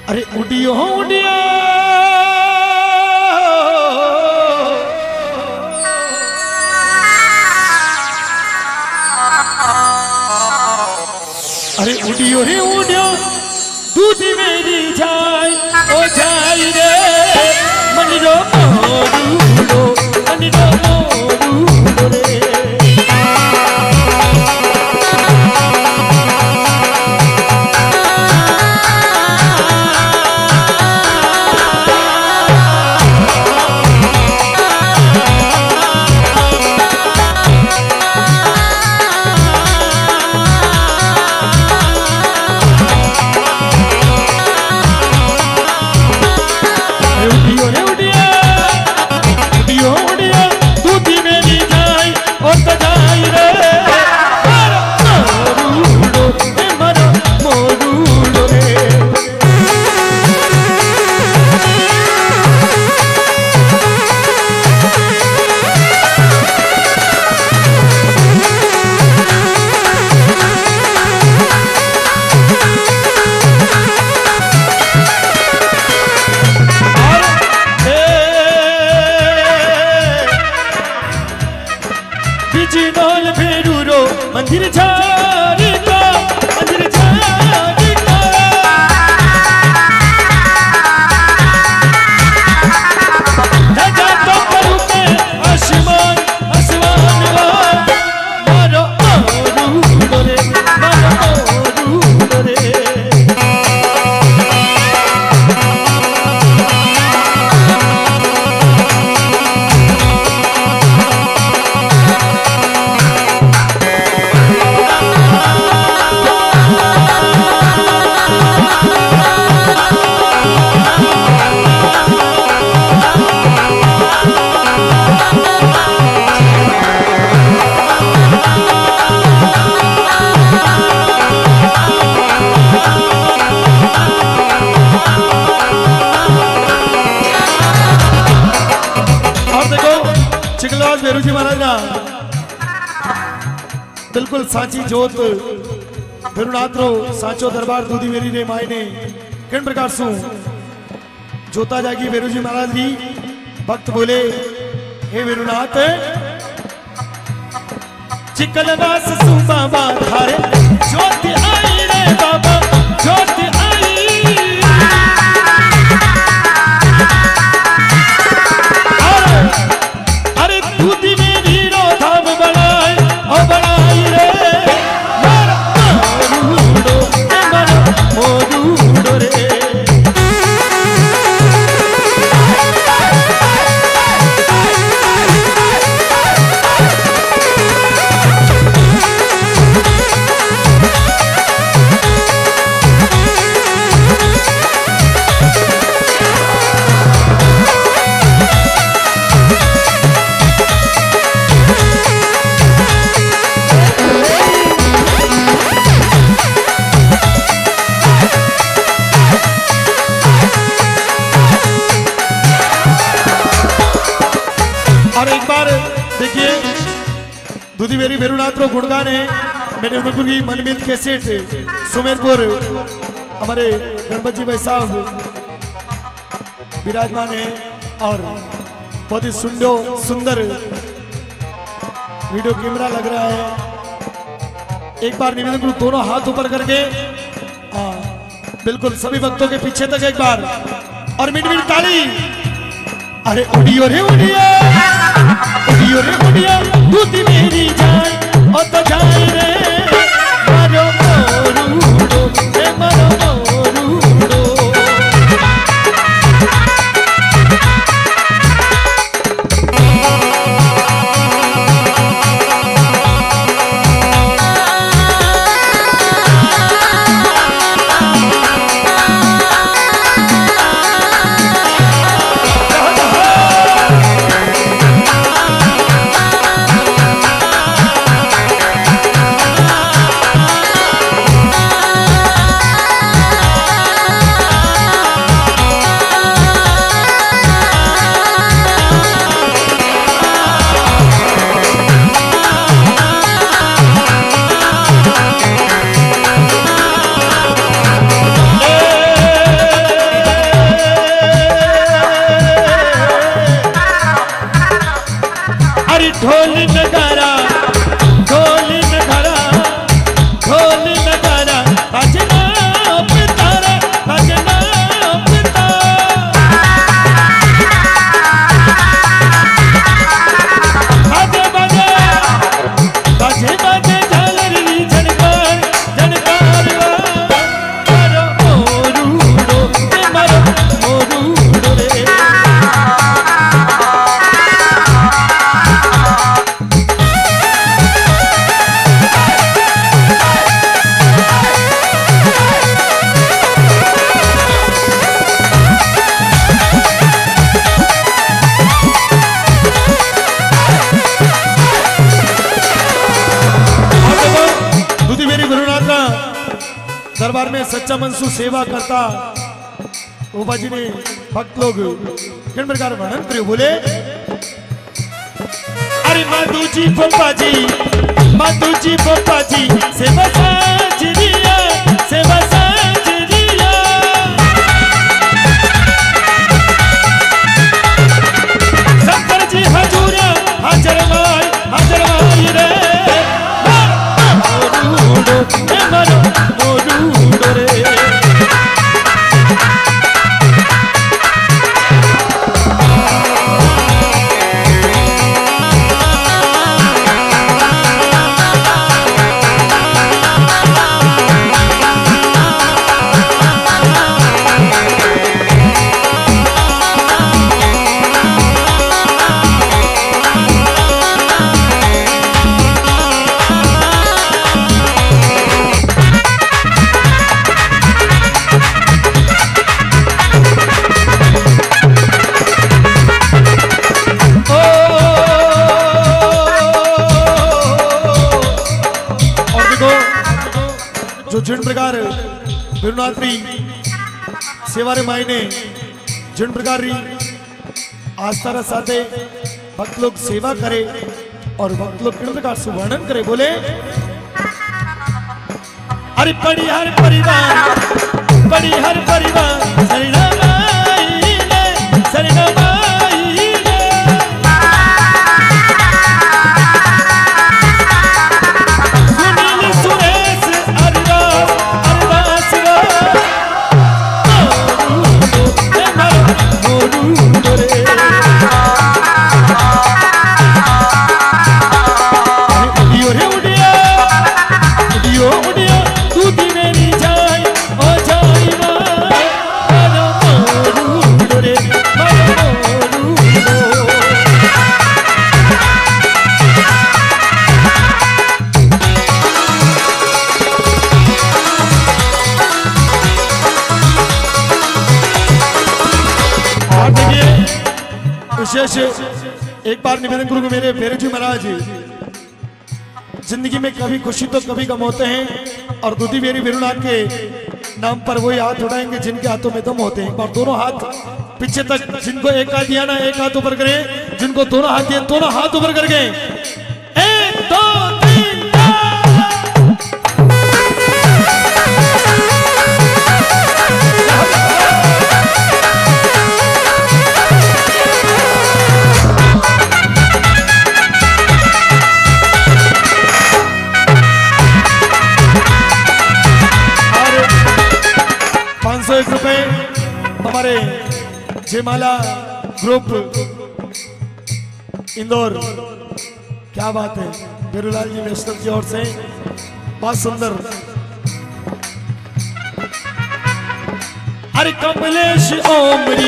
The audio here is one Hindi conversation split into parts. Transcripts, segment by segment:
अरे उड़ियो उड़ियो अरे उड़ियो रे उड़ियो दूध मेरी जाय ओ जाय रे मनिरो मोरू मनिरो मोरू रे मंदिर झाड़ी का मंदिर झाड़ी का राजा तो करूँ मैं आसमान आसमान मारो मोरू रे मारो मोरू रे बेरूजी महाराज ना बिल्कुल साची जोत बेरुनाथरो साचो दरबार दूधी मेरी रे मायने किन प्रकार सु जोता जागी बेरूजी महाराज जी भक्त बोले हे बेरुनाथ चिकलवास सु बाबा थारे ज्योति आई रे बाबा ज्योति आई दूधी मेरी रो धाम बनाए ओ बनाई रे मारो मोरू रे दूधी मेरी बेरुनाथ रो गुणगान है मैंने उदयपुर की मनमीत कैसेट सुमेरपुर हमारे गणपत जी भाई साहब विराजमान है और बहुत ही सुंदर वीडियो कैमरा लग रहा है। एक बार निवेदन करूं दोनों हाथ ऊपर करके बिल्कुल सभी भक्तों के पीछे तक एक बार और मिनट ताली। अरे उड़ियो रे उड़ियो उड़ियो रे उड़ियो दूधी मेरी जाए और तो जाए रे मारो मोरू रे मारो मोरू सच्चा मन से सेवा करता वो बाजी ने भक्त लोग किन प्रकार वर्णन करे बोले अरे माधु जी पप्पा जी सेवा साजरिया शंकर जी हजूरिया हाजर माई रे मोरूडो रे जो जिन प्रकार बिरुनाथरी सेवारे मायने जिन प्रकार री आस्था रा साथे भक्त लोग सेवा करे और भक्त लोग किन प्रकार से वर्णन करे बोले अरे पड़ी हर परिवार शरणा माई रे सुनील सुरेश विशेष एक बार निवेदन करूंगा मेरे फेरे जी महाराज जिंदगी में कभी खुशी तो कभी गम होते हैं और दूधी मेरी बिरुनाथ के नाम पर वही हाथ उठाएंगे जिनके हाथों में दम होते हैं और दोनों हाथ पीछे तक जिनको एक हाथ दिया ना एक हाथ ऊपर करे जिनको दोनों हाथ दिए दोनों हाथ ऊपर कर गए 1 2 3 101 रुपए हमारे जयमाला ग्रुप इंदौर क्या बात है बिरुलाल जी वैष्णव की ओर से बहुत सुंदर अरे कमलेश ओमरी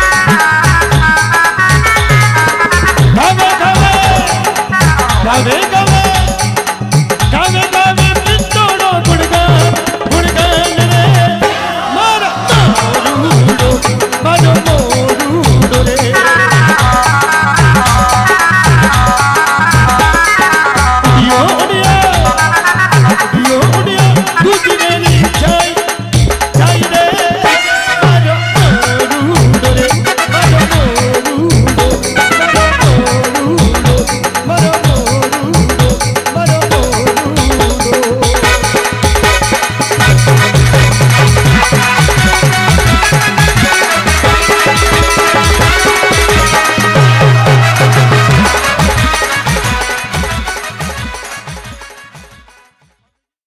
धावे